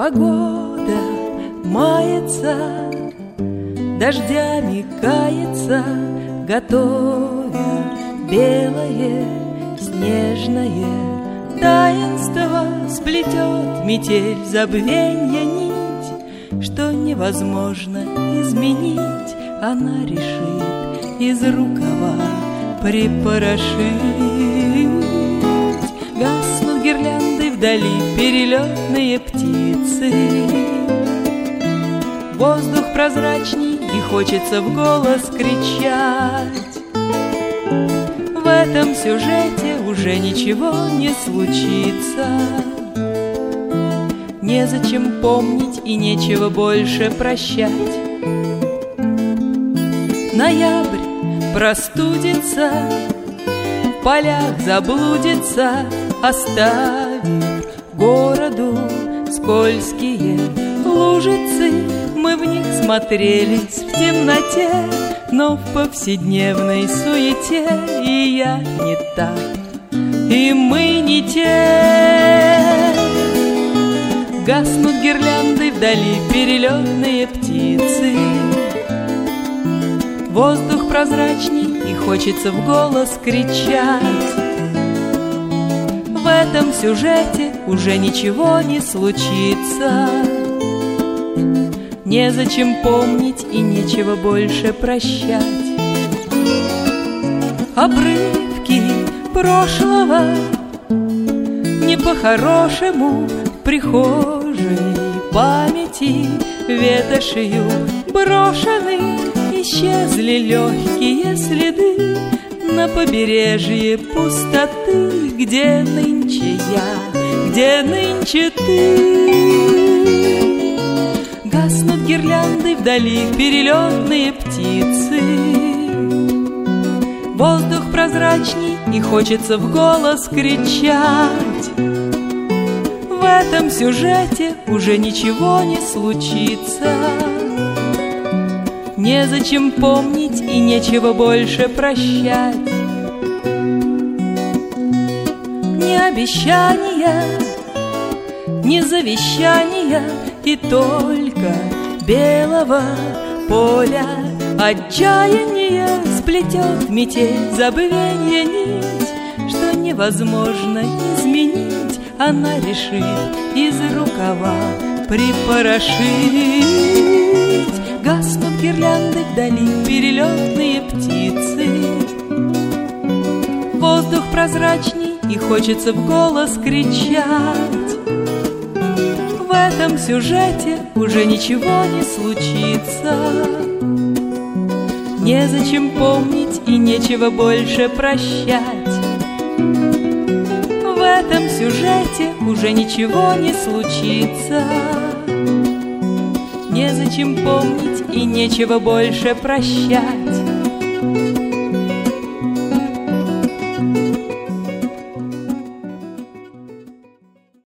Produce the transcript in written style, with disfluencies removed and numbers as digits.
Погода мается, дождями кается, готовя белое снежное таинство. Сплетет метель забвенья нить, что невозможно изменить. Она решит из рукава припорошить. Гаснут гирлянды вдали, перелетные птицы. Воздух прозрачней, и хочется в голос кричать. В этом сюжете уже ничего не случится. Незачем помнить и нечего больше прощать. Ноябрь простудится, в полях заблудится, оставив городу скользкие лужицы. Мы в них смотрелись в темноте, но в повседневной суете. И я не так, и мы не те. Гаснут гирлянды вдали, перелетные птицы. Воздух прозрачней, и хочется в голос кричать. В этом сюжете уже ничего не случится. Незачем помнить и нечего больше прощать. Обрывки прошлого не по-хорошему в прихожей памяти ветошью брошены. Исчезли легкие следы на побережье пустоты. Где нынче я, где нынче ты? Гаснут гирлянды вдали, перелетные птицы. Воздух прозрачней, и хочется в голос кричать. В этом сюжете уже ничего не случится. Незачем помнить и нечего больше прощать. Ни обещания, ни завещания, и только белого поля отчаяние сплетет метель забвенья нить, что невозможно изменить. Она решит из рукава припорошить. Гаснут гирлянды вдали, перелетные птицы. Воздух прозрачней, и хочется в голос кричать. В этом сюжете уже ничего не случится. Незачем помнить и нечего больше прощать. В этом сюжете уже ничего не случится. Незачем помнить и нечего больше прощать.